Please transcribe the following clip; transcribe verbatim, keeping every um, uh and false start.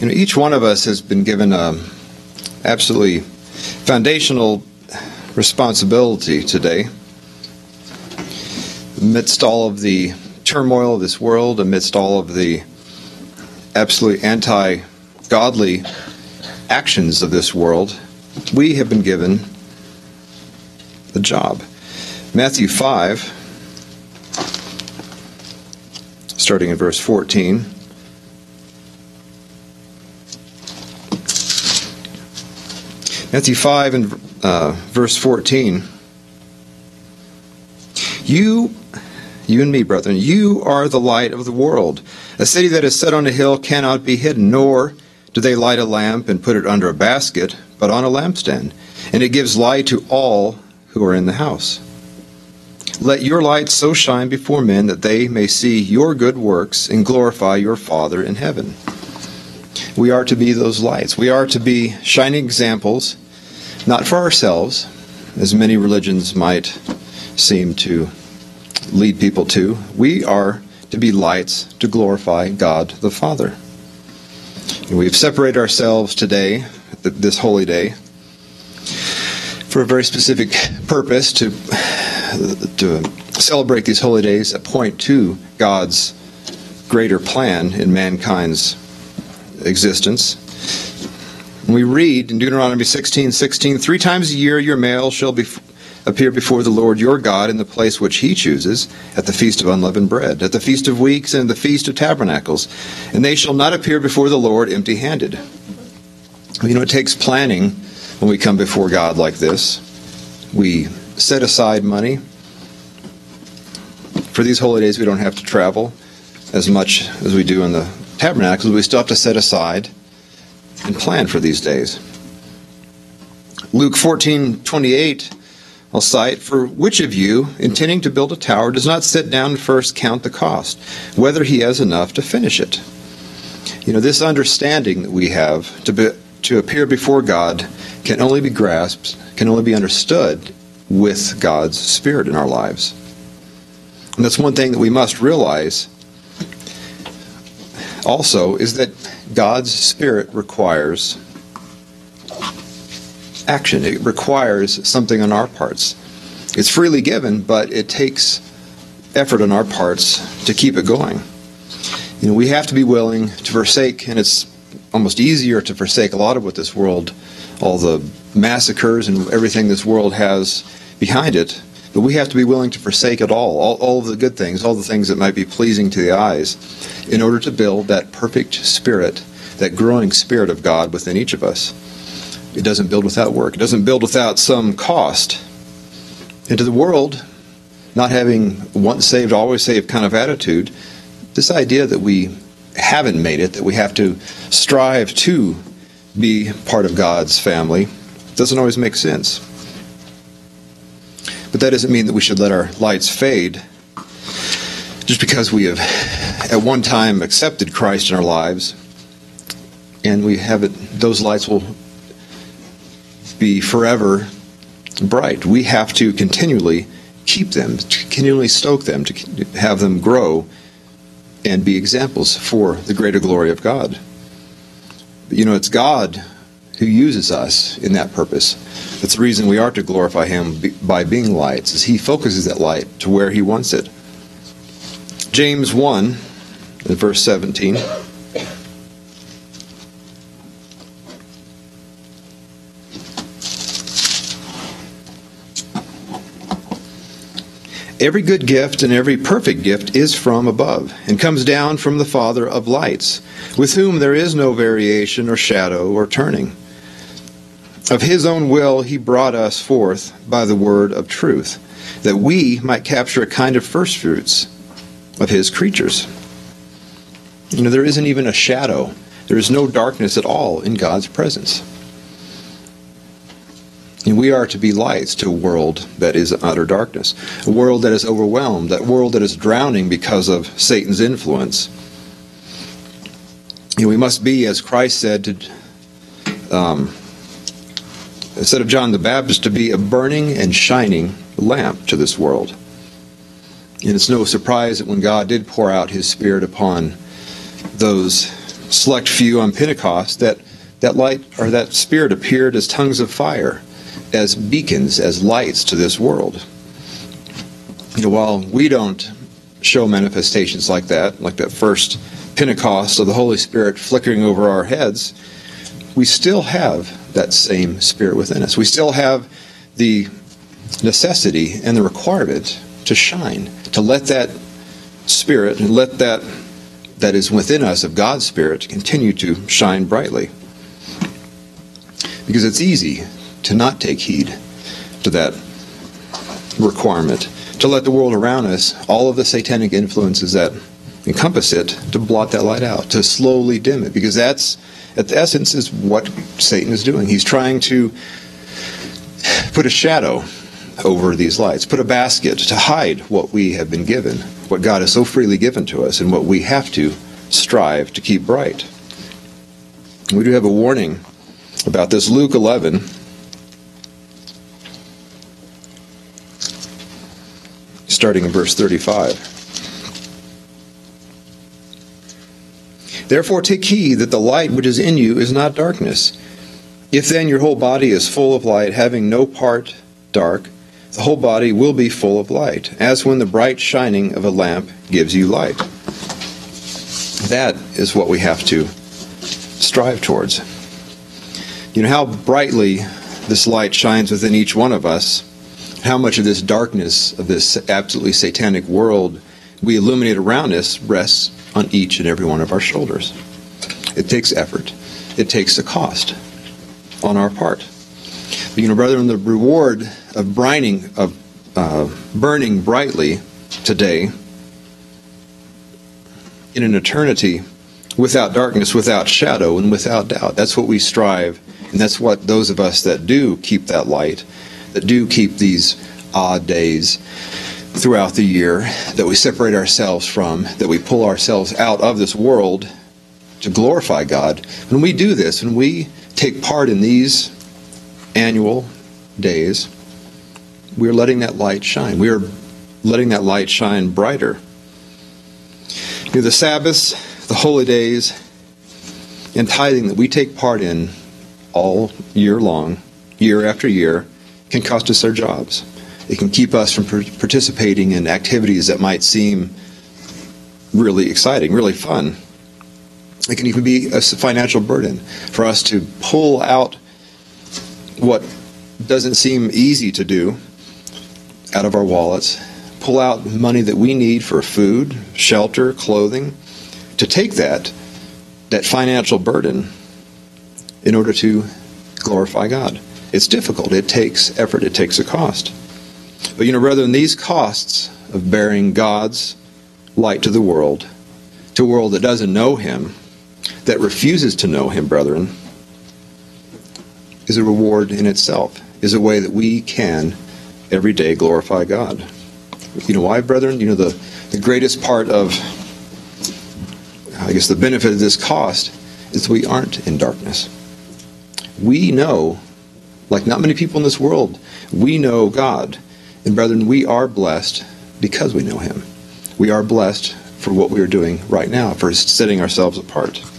You know, each one of us has been given a absolutely foundational responsibility today. Amidst all of the turmoil of this world, amidst all of the absolutely anti-godly actions of this world, we have been given a job. Matthew five, starting in verse fourteen. Matthew five and uh, verse fourteen. You, you and me, brethren, you are the light of the world. A city that is set on a hill cannot be hidden, nor do they light a lamp and put it under a basket, but on a lampstand, and it gives light to all who are in the house. Let your light so shine before men that they may see your good works and glorify your Father in heaven. We are to be those lights. We are to be shining examples, not for ourselves, as many religions might seem to lead people to. We are to be lights to glorify God the Father. And we've separated ourselves today, this holy day, for a very specific purpose, to, to celebrate these holy days that point to God's greater plan in mankind's existence. We read in Deuteronomy sixteen sixteen, three times a year your male shall be, appear before the Lord your God in the place which he chooses, at the feast of unleavened bread, at the feast of weeks, and the feast of tabernacles. And they shall not appear before the Lord empty-handed. You know, it takes planning when we come before God like this. We set aside money. For these holy days we don't have to travel as much as we do in the tabernacles. We still have to set aside and plan for these days. Luke fourteen twenty-eight, I'll cite, for which of you, intending to build a tower, does not sit down and first count the cost, whether he has enough to finish it? You know, this understanding that we have to be, to appear before God can only be grasped, can only be understood with God's Spirit in our lives. And that's one thing that we must realize also, is that God's Spirit requires action. It requires something on our parts. It's freely given, but it takes effort on our parts to keep it going. You know, we have to be willing to forsake, and it's almost easier to forsake a lot of what this world, all the massacres and everything this world has behind it, but we have to be willing to forsake it all, all, all of the good things, all the things that might be pleasing to the eyes, in order to build that perfect spirit, that growing spirit of God within each of us. It doesn't build without work. It doesn't build without some cost. And to the world, not having once saved, always saved kind of attitude, this idea that we haven't made it, that we have to strive to be part of God's family, doesn't always make sense. But that doesn't mean that we should let our lights fade just because we have at one time accepted Christ in our lives, and we have it, those lights will be forever bright. We have to continually keep them, to continually stoke them, to have them grow and be examples for the greater glory of God. But you know, it's God who uses us in that purpose. That's the reason we are to glorify him by being lights, as he focuses that light to where he wants it. James one, verse seventeen. Every good gift and every perfect gift is from above, and comes down from the Father of lights, with whom there is no variation or shadow or turning. Of his own will he brought us forth by the word of truth, that we might capture a kind of firstfruits of his creatures. You know, there isn't even a shadow. There is no darkness at all in God's presence. And we are to be lights to a world that is utter darkness, a world that is overwhelmed, that world that is drowning because of Satan's influence. You know, we must be, as Christ said, to, um, instead of John the Baptist, to be a burning and shining lamp to this world. And it's no surprise that when God did pour out his Spirit upon those select few on Pentecost, that, that light or that Spirit appeared as tongues of fire, as beacons, as lights to this world. You know, while we don't show manifestations like that, like that first Pentecost of the Holy Spirit flickering over our heads, we still have that same Spirit within us. We still have the necessity and the requirement to shine, to let that Spirit and let that that is within us of God's Spirit continue to shine brightly. Because it's easy to not take heed to that requirement, to let the world around us, all of the satanic influences that encompass it, to blot that light out, to slowly dim it. Because that's, at the essence, is what Satan is doing. He's trying to put a shadow over these lights, put a basket to hide what we have been given, what God has so freely given to us, and what we have to strive to keep bright. We do have a warning about this. Luke eleven, starting in verse thirty-five. Therefore take heed that the light which is in you is not darkness. If then your whole body is full of light, having no part dark, the whole body will be full of light, as when the bright shining of a lamp gives you light. That is what we have to strive towards. You know, how brightly this light shines within each one of us, how much of this darkness of this absolutely satanic world we illuminate around us rests on each and every one of our shoulders. It takes effort. It takes a cost on our part. But, you know, brethren, the reward of brining, of uh, burning brightly today in an eternity without darkness, without shadow, and without doubt. That's what we strive, and that's what those of us that do keep that light, that do keep these odd days throughout the year, that we separate ourselves from, that we pull ourselves out of this world to glorify God. When we do this, when we take part in these annual days, we are letting that light shine. We are letting that light shine brighter. You know, the Sabbaths, the holy days, and tithing that we take part in all year long, year after year, can cost us our jobs. It can keep us from participating in activities that might seem really exciting, really fun. It can even be a financial burden for us to pull out what doesn't seem easy to do out of our wallets, pull out money that we need for food, shelter, clothing, to take that, that financial burden in order to glorify God. It's difficult. It takes effort. It takes a cost. But, you know, rather than these costs of bearing God's light to the world, to a world that doesn't know Him, that refuses to know Him, brethren, is a reward in itself, is a way that we can every day glorify God. You know why, brethren? You know, the, the greatest part of, I guess, the benefit of this cost is that we aren't in darkness. We know, like not many people in this world, we know God. And brethren, we are blessed because we know Him. We are blessed for what we are doing right now, for setting ourselves apart.